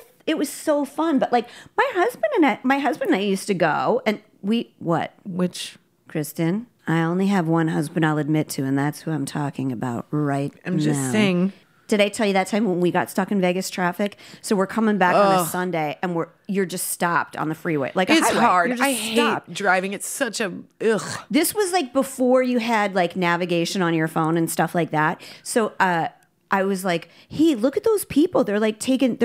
S5: so fun. But like my husband and I used to go and
S6: which
S5: Kristen, I only have one husband I'll admit to, and that's who I'm talking about right now.
S6: I'm just saying.
S5: Did I tell you that time when we got stuck in Vegas traffic? So we're coming back on a Sunday, and you're just stopped on the freeway. Like
S6: it's
S5: highway.
S6: hard. I hate driving. It's such a ugh.
S5: This was like before you had like navigation on your phone and stuff like that. So I was like, hey, look at those people. They're like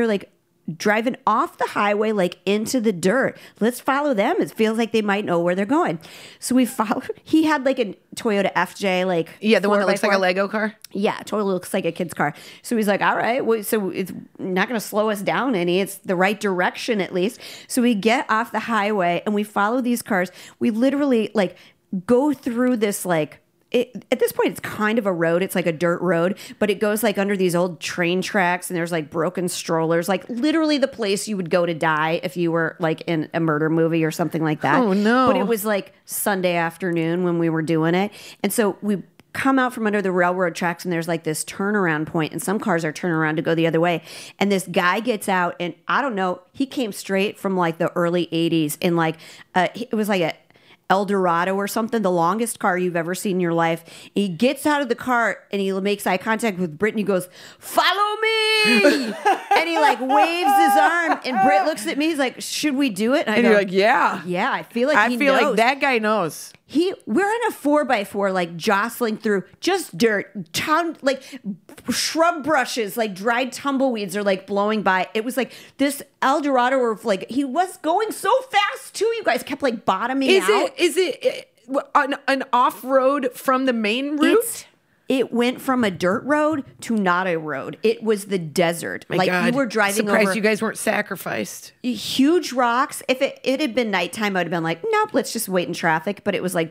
S5: driving off the highway, like into the dirt. Let's follow them. It feels like they might know where they're going. So we followed. He had like a Toyota FJ, like
S6: the one that looks like a Lego car.
S5: Yeah, totally looks like a kid's car. So he's like, all right, well, so it's not going to slow us down any. It's the right direction at least. So we get off the highway and we follow these cars. We literally like go through this like. At this point, it's kind of a road. It's like a dirt road, but it goes like under these old train tracks and there's like broken strollers, like literally the place you would go to die if you were like in a murder movie or something like that.
S6: Oh, no.
S5: But it was like Sunday afternoon when we were doing it. And so we come out from under the railroad tracks and there's like this turnaround point and some cars are turning around to go the other way. And this guy gets out and I don't know, he came straight from like the early 80s and like, it was like a Eldorado or something, the longest car you've ever seen in your life. He gets out of the car and he makes eye contact with Britt and he goes, follow me. And he like waves his arm and Britt looks at me. He's like, should we do it?
S6: And you're like, yeah.
S5: Yeah, I feel like he knows.
S6: like that guy knows.
S5: We're in a 4x4, like jostling through just dirt, like shrub brushes, like dried tumbleweeds are like blowing by. It was like this Eldorado, or like he was going so fast too. You guys kept like bottoming out.
S6: Is it an off road from the main route?
S5: It went from a dirt road to not a road. It was the desert.
S6: My
S5: like
S6: God.
S5: we were driving
S6: Surprised
S5: over
S6: you guys weren't sacrificed.
S5: Huge rocks. If it had been nighttime, I'd have been like, nope, let's just wait in traffic. But it was like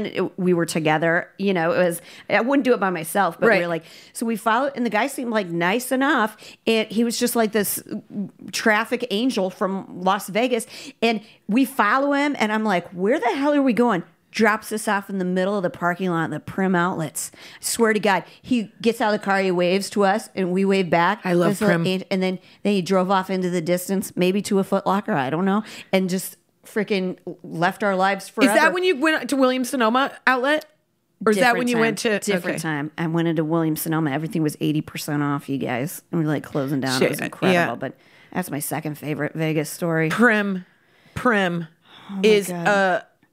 S5: we were together. You know, I wouldn't do it by myself. But we were like, so we followed, and the guy seemed like nice enough. And he was just like this traffic angel from Las Vegas. And we follow him, and I'm like, where the hell are we going? Drops us off in the middle of the parking lot of the Prim Outlets. I swear to God, he gets out of the car, he waves to us, and we wave back.
S6: I love Prim.
S5: And then he drove off into the distance, maybe to a Foot Locker, I don't know, and just freaking left our lives forever.
S6: Is that when you went to Williams-Sonoma outlet? Or is that when you went to...
S5: Different time. I went into Williams-Sonoma. Everything was 80% off, you guys. And we were like closing down. It was incredible. But that's my second favorite Vegas story.
S6: Prim is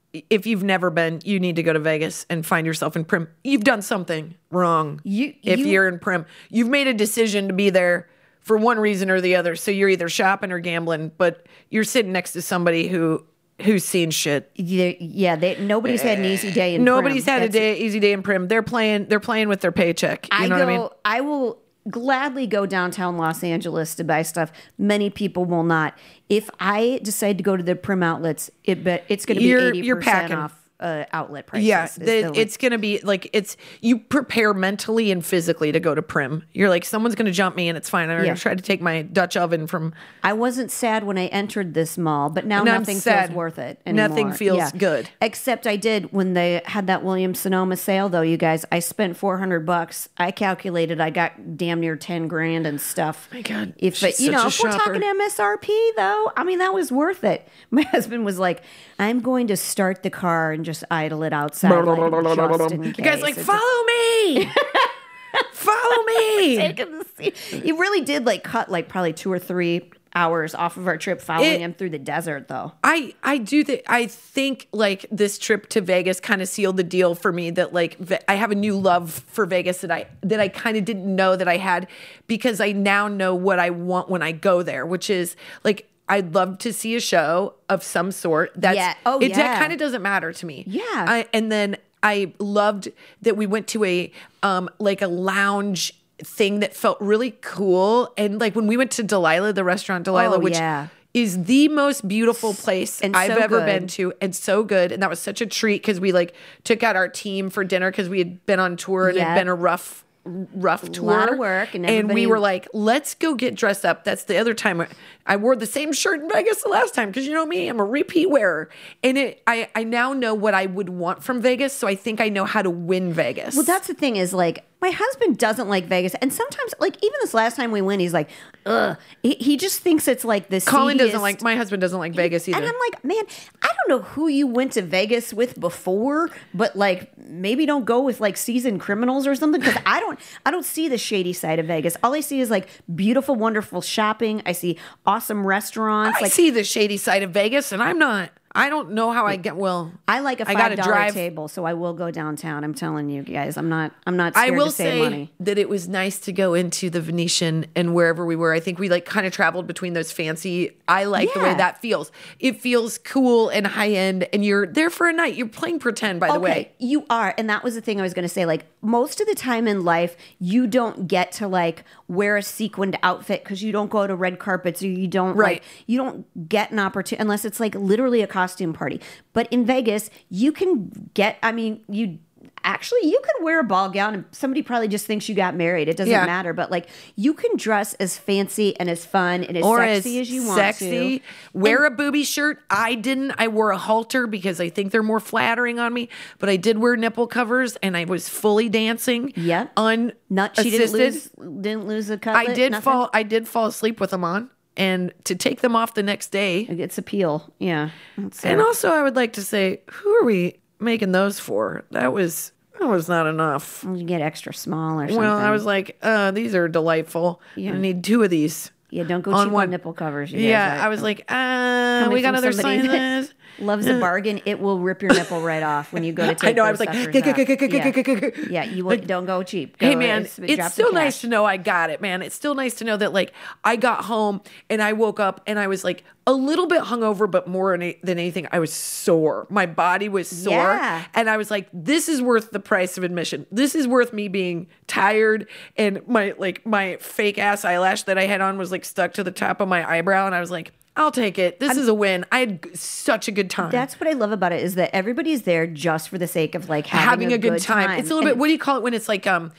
S6: if you've never been, you need to go to Vegas and find yourself in Prim. You've done something wrong. If you're in Prim, you've made a decision to be there for one reason or the other. So you're either shopping or gambling, but you're sitting next to somebody who's seen shit.
S5: Nobody's had an easy day in
S6: Nobody's
S5: Prim.
S6: had easy day in Prim. They're playing with their paycheck. You know what I mean?
S5: I will gladly go downtown Los Angeles to buy stuff. Many people will not. If I decide to go to the Prim outlets, it's going to be 80% off outlet prices.
S6: Yeah, it's going to be like you prepare mentally and physically to go to Prim. You're like, someone's going to jump me and it's fine. I'm going to try to take my Dutch oven from.
S5: I wasn't sad when I entered this mall, but now nothing feels worth it anymore.
S6: Nothing feels good.
S5: Except I did when they had that Williams-Sonoma sale, though, you guys. I spent $400. I calculated I got damn near 10 grand and stuff.
S6: My God.
S5: If we're talking MSRP, though, I mean, that was worth it. My husband was like, I'm going to start the car and just idle it outside. Just in case.
S6: The guy's like, follow me. Follow me.
S5: He really did cut probably 2 or 3 hours off of our trip following him through the desert, though.
S6: I think this trip to Vegas kind of sealed the deal for me that I have a new love for Vegas that I kind of didn't know that I had, because I now know what I want when I go there, which is I'd love to see a show of some sort. That kind of doesn't matter to me.
S5: Yeah.
S6: And then I loved that we went to a lounge thing that felt really cool. And when we went to Delilah, the restaurant Delilah, which is the most beautiful place I've ever been to, and so good. And that was such a treat because we took out our team for dinner because we had been on tour and it had been a rough tour,
S5: a lot of work, and
S6: we were like, let's go get dressed up. That's the other time I wore the same shirt in Vegas the last time, because you know me, I'm a repeat wearer, and I now know what I would want from Vegas, so I think I know how to win Vegas.
S5: Well, that's the thing is my husband doesn't like Vegas, and sometimes even this last time we went, he's like, ugh. He just thinks it's the
S6: Colin
S5: seediest.
S6: My husband doesn't like Vegas either.
S5: And I'm like, man, I don't know who you went to Vegas with before, but maybe don't go with seasoned criminals or something, because I don't see the shady side of Vegas. All I see is beautiful, wonderful shopping. I see awesome restaurants.
S6: I see the shady side of Vegas, and I don't know how I get. Well,
S5: I like a $5 table, so I will go downtown. I'm telling you guys, I'm not scared
S6: I will
S5: to save
S6: say
S5: money.
S6: that it was nice to go into the Venetian and wherever we were. I think we kind of traveled between those fancy. I like the way that feels. It feels cool and high end, and you're there for a night. You're playing pretend, by the way.
S5: You are, and that was the thing I was going to say. Most of the time in life, you don't get to wear a sequined outfit because you don't go to red carpets, or you don't you don't get an opportunity unless it's literally a costume party. But in Vegas, you can get. I mean, you could wear a ball gown and somebody probably just thinks you got married. It doesn't matter. But you can dress as fancy and as fun and as sexy as you want to.
S6: Wear a booby shirt. I didn't. I wore a halter because I think they're more flattering on me. But I did wear nipple covers and I was fully dancing.
S5: Yep.
S6: Unassisted.
S5: She didn't lose a cutlet.
S6: I did fall asleep with them on. And to take them off the next day.
S5: It's appeal. Yeah.
S6: And also I would like to say, who are we making those for? That was not enough.
S5: You get extra small or something.
S6: Well, I was like, these are delightful. Yeah. I need 2 of these.
S5: Yeah, don't go cheap on nipple covers.
S6: I was like, we got other sizes.
S5: Loves a bargain. It will rip your nipple right off when you go to take.
S6: I know. I was like,
S5: yeah. You don't go cheap.
S6: Hey man, it's still nice to know I got it, man. It's still nice to know that I got home and I woke up and I was a little bit hungover, but more than anything, I was sore. My body was sore, and I was like, this is worth the price of admission. This is worth me being tired, and my fake ass eyelash that I had on was stuck to the top of my eyebrow, and I was like, I'll take it. This is a win. I had such a good time.
S5: That's what I love about it, is that everybody's there just for the sake of having a good time.
S6: It's a little bit, what do you call it when it's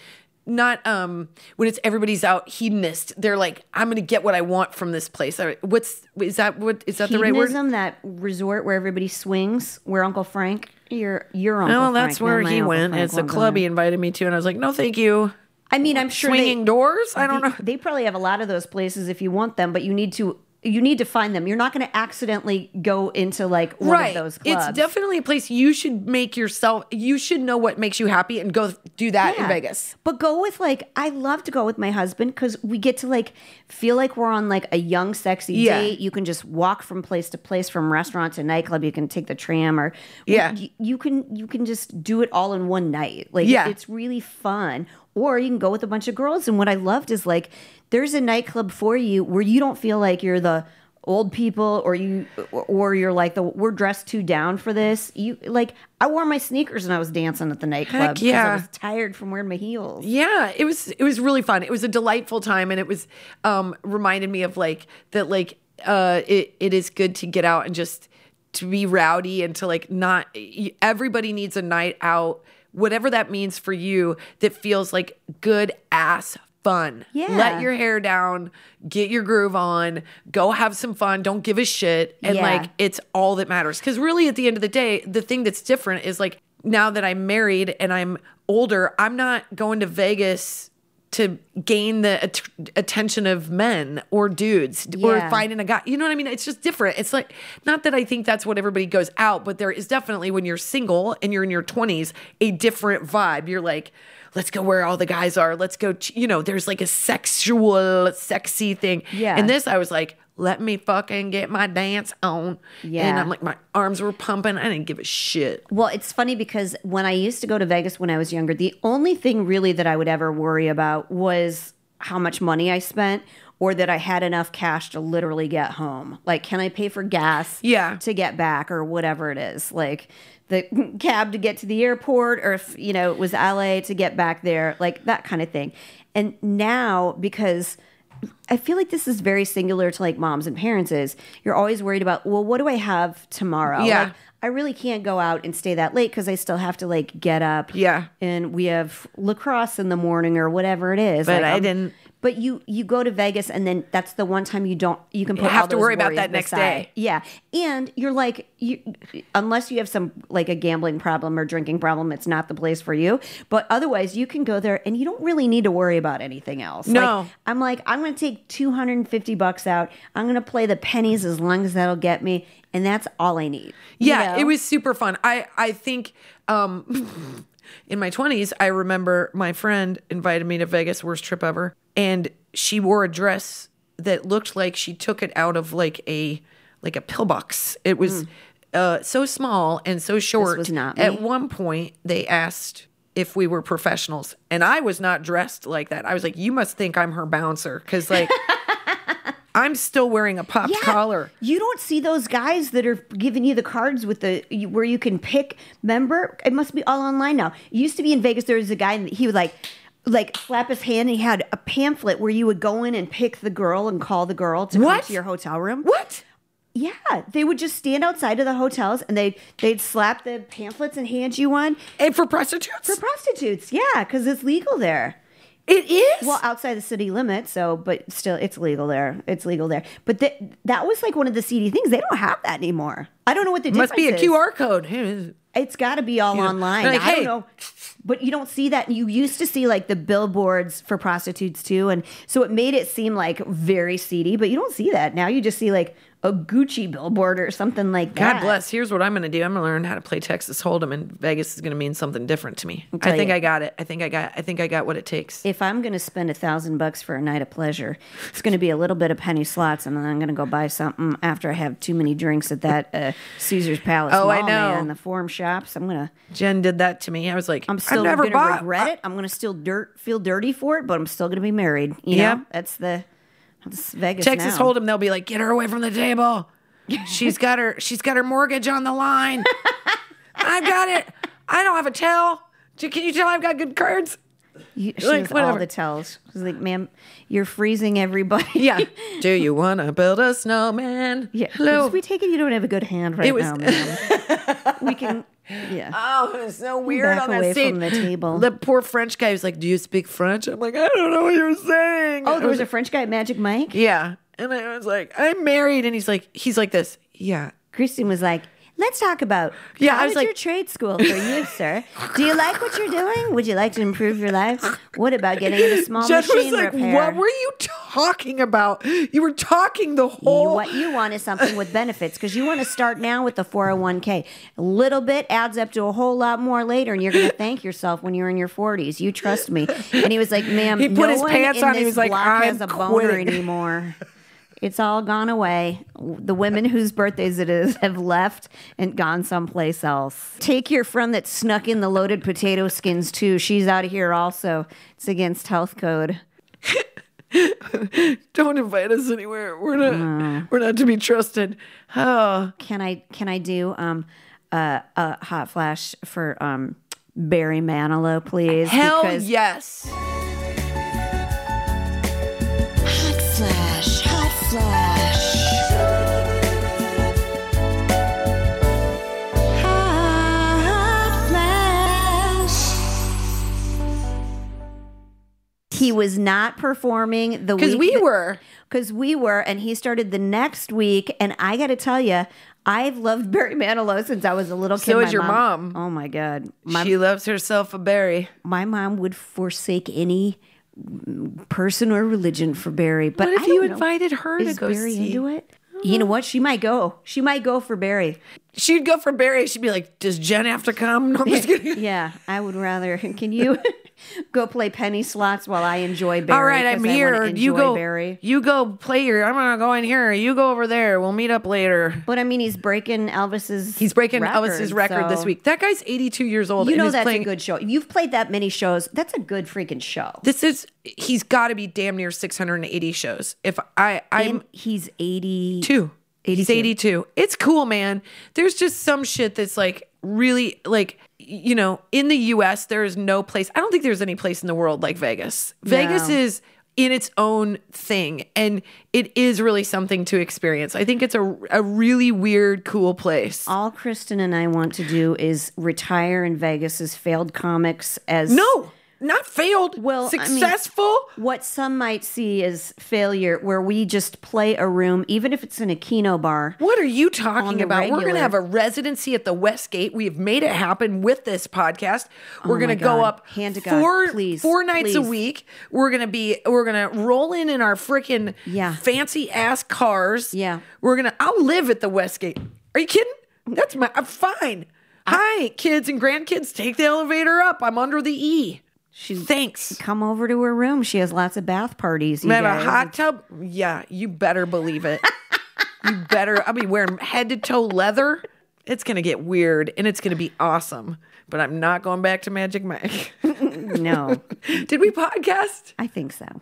S6: not when it's everybody's out hedonist. They're like, I'm going to get what I want from this place. Is that the right word?
S5: Hedonism, that resort where everybody swings, where Uncle Frank, your Uncle Frank.
S6: No, that's where he went. It's a club he invited me to, and I was like, no, thank you.
S5: I mean, I'm sure
S6: swinging doors. I don't know.
S5: They probably have a lot of those places if you want them, but you need to you need to find them. You're not going to accidentally go into like one of those clubs.
S6: It's definitely a place you should you should know what makes you happy and go do that in Vegas.
S5: But go with like, I love to go with my husband because we get to like feel like we're on like a young, sexy date. You can just walk from place to place, from restaurant to nightclub. You can take the tram or you can just do it all in one night. Like it's really fun. Or you can go with a bunch of girls. And what I loved is like, there's a nightclub for you where you don't feel like you're the old people or you're like we're dressed too down for this. You like, I wore my sneakers and I was dancing at the nightclub because I was tired from wearing my heels.
S6: Yeah, it was really fun. It was a delightful time, and it was reminded me of like that it is good to get out and just to be rowdy and to like not everybody needs a night out, whatever that means for you, that feels like good ass fun. Yeah. Let your hair down, get your groove on, go have some fun, don't give a shit. And like, it's all that matters. Because really at the end of the day, the thing that's different is like, now that I'm married and I'm older, I'm not going to Vegas to gain the attention of men or dudes or finding a guy. You know what I mean? It's just different. It's like, not that I think that's what everybody goes out, but there is definitely, when you're single and you're in your 20s, a different vibe. You're like, let's go where all the guys are. Let's go, there's like a sexy thing. Yeah. And this, I was like, let me fucking get my dance on. Yeah. And I'm like, my arms were pumping. I didn't give a shit.
S5: Well, it's funny because when I used to go to Vegas when I was younger, the only thing really that I would ever worry about was how much money I spent or that I had enough cash to literally get home. Like, can I pay for gas to get back or whatever it is? Like, the cab to get to the airport, or if, it was LA to get back there, like that kind of thing. And now, because I feel like this is very singular to like moms and parents, is you're always worried about, well, what do I have tomorrow?
S6: Yeah.
S5: Like, I really can't go out and stay that late because I still have to like get up. Yeah. And we have lacrosse in the morning or whatever it is.
S6: But
S5: like,
S6: I didn't.
S5: But you go to Vegas and then that's the one time you can put
S6: have
S5: all
S6: to
S5: those
S6: worry about
S5: worries
S6: that next
S5: aside.
S6: day.
S5: Yeah. And you're like, unless you have some like a gambling problem or drinking problem, it's not the place for you. But otherwise you can go there and you don't really need to worry about anything else.
S6: No.
S5: I'm going to take $250 out. I'm going to play the pennies as long as that'll get me. And that's all I need.
S6: Yeah. It was super fun. I think, in my 20s, I remember my friend invited me to Vegas, worst trip ever. And she wore a dress that looked like she took it out of like a pillbox. It was so small and so short.
S5: This was not me.
S6: At one point, they asked if we were professionals. And I was not dressed like that. I was like, you must think I'm her bouncer. Because like... I'm still wearing a popped collar.
S5: You don't see those guys that are giving you the cards with where you can pick member. It must be all online now. It used to be in Vegas. There was a guy and he would like slap his hand and he had a pamphlet where you would go in and pick the girl and call the girl to come to your hotel room.
S6: What?
S5: Yeah, they would just stand outside of the hotels and they'd slap the pamphlets and hand you one.
S6: And for prostitutes?
S5: For prostitutes, yeah, because it's legal there.
S6: It is?
S5: Well, outside the city limits, but still, it's legal there. It's legal there. But that was like one of the seedy things. They don't have that anymore. I don't know what the difference is.
S6: Must be a QR code.
S5: It's got to be all online.
S6: Like,
S5: I don't know. But you don't see that. You used to see like the billboards for prostitutes too. And so it made it seem like very seedy, but you don't see that. Now you just see like a Gucci billboard or something like that.
S6: God bless. Here's what I'm going to do. I'm going to learn how to play Texas Hold'em, and Vegas is going to mean something different to me. I think I got it. I think I got what it takes.
S5: If I'm going to spend $1,000 for a night of pleasure, it's going to be a little bit of penny slots, and then I'm going to go buy something after I have too many drinks at that Caesar's Palace Mall,
S6: I know.
S5: Man, the Forum Shops.
S6: Jen did that to me. I was like,
S5: I'm still going to regret it. I'm going to still feel dirty for it, but I'm still going to be married. You know, that's Vegas
S6: Texas
S5: now.
S6: Hold'em. They'll be like, get her away from the table. She's got her mortgage on the line. I've got it. I don't have a tell. Can you tell I've got good cards?
S5: She has all the tells. She's like, ma'am, you're freezing everybody.
S6: Yeah. Do you want to build a snowman?
S5: Yeah.
S6: Hello.
S5: We take it you don't have a good hand now, ma'am. We can. Yeah.
S6: Oh, it's so weird on that
S5: away
S6: stage.
S5: From the table.
S6: The poor French guy was like, do you speak French? I'm like, I don't know what you're saying.
S5: Oh, there was a French guy at Magic Mike?
S6: Yeah. And I was like, I'm married. And he's like this. Yeah.
S5: Christine was like, let's talk about
S6: I was like,
S5: your trade school for you, sir. Do you like what you're doing? Would you like to improve your life? What about getting into small
S6: Jen
S5: machine
S6: was like,
S5: repair?
S6: what were you talking talking about. You were talking the whole.
S5: What you want is something with benefits because you want to start now with the 401k. A little bit adds up to a whole lot more later, and you're going to thank yourself when you're in your 40s. You trust me. And he was like, "Ma'am,
S6: he put
S5: no
S6: his
S5: one
S6: pants
S5: in
S6: on.
S5: This
S6: He was like,
S5: block
S6: I'm
S5: has a boner
S6: quitting
S5: anymore. It's all gone away. The women whose birthdays it is have left and gone someplace else. Take your friend that snuck in the loaded potato skins too. She's out of here also. It's against health code."
S6: Don't invite us anywhere. We're not to be trusted. Oh.
S5: Can I do a hot flash for Barry Manilow, please?
S6: Hell
S5: Because
S6: yes.
S5: Hot flash, hot flash. Hot flash. He was not performing the week. Because we were, and he started the next week. And I got to tell you, I've loved Barry Manilow since I was a little kid.
S6: So is your mom.
S5: Oh my God.
S6: She loves herself a Barry.
S5: My mom would forsake any person or religion for Barry. But
S6: What if
S5: I
S6: you
S5: don't know.
S6: invited her
S5: Is
S6: to go
S5: Barry
S6: see?
S5: into it? You know what? She might go. She might go for Barry.
S6: She'd go for Barry. She'd be like, "Does Jen have to come?" No, I'm just kidding.
S5: Yeah, I would rather. Can you go play penny slots while I enjoy Barry?
S6: All right, I'm
S5: 'Cause I
S6: here.
S5: wanna
S6: You
S5: enjoy
S6: go.
S5: Barry.
S6: You go play your. I'm gonna go in here. You go over there. We'll meet up later.
S5: But I mean, he's breaking Elvis's.
S6: He's breaking
S5: record,
S6: Elvis's record this
S5: so-
S6: week. That guy's 82 years old.
S5: You
S6: and
S5: know
S6: is
S5: that's
S6: playing,
S5: a good show. You've played that many shows. That's a good freaking show.
S6: He's got to be damn near 680 shows. I'm
S5: And he's 82.
S6: He's 82. It's cool, man. There's just some shit that's like really like, you know, in the US, there is no place. I don't think there's any place in the world like Vegas. Vegas is in its own thing, and it is really something to experience. I think it's a really weird, cool place.
S5: All Kristen and I want to do is retire in Vegas as failed comics as
S6: No, not failed.
S5: Well,
S6: successful.
S5: I mean, what some might see as failure, where we just play a room, even if it's in a Keno bar.
S6: What are you
S5: on
S6: talking
S5: the
S6: about? We're going to
S5: regular.
S6: have a residency at the Westgate. We have made it happen with this podcast. We're going to
S5: my
S6: go
S5: God.
S6: up
S5: Hand to God, please,
S6: four nights a
S5: please.
S6: week. We're going to roll in our freaking
S5: Yeah.
S6: fancy ass cars.
S5: Yeah.
S6: I'll live at the Westgate. Are you kidding? I'm fine. Hi, kids and grandkids, take the elevator up. I'm under the E. Thanks.
S5: Come over to her room. She has lots of bath parties.
S6: We have a hot tub. Yeah, you better believe it. I'll be wearing head to toe leather. It's going to get weird and it's going to be awesome. But I'm not going back to Magic Mike.
S5: No.
S6: Did we podcast?
S5: I think so.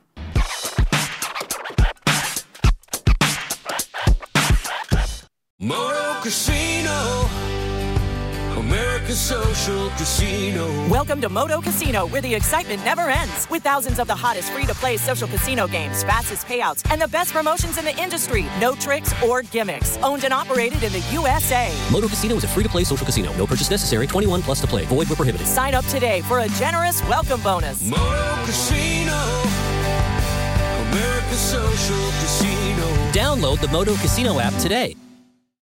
S4: Moto Casino, America's social casino.
S9: Welcome to Moto Casino, where the excitement never ends. With thousands of the hottest free-to-play social casino games, fastest payouts, and the best promotions in the industry. No tricks or gimmicks. Owned and operated in the USA.
S3: Moto Casino is a free-to-play social casino. No purchase necessary. 21 plus to play. Void where prohibited.
S9: Sign up today for a generous welcome bonus.
S4: Moto Casino, America's social casino.
S3: Download the Moto Casino app today.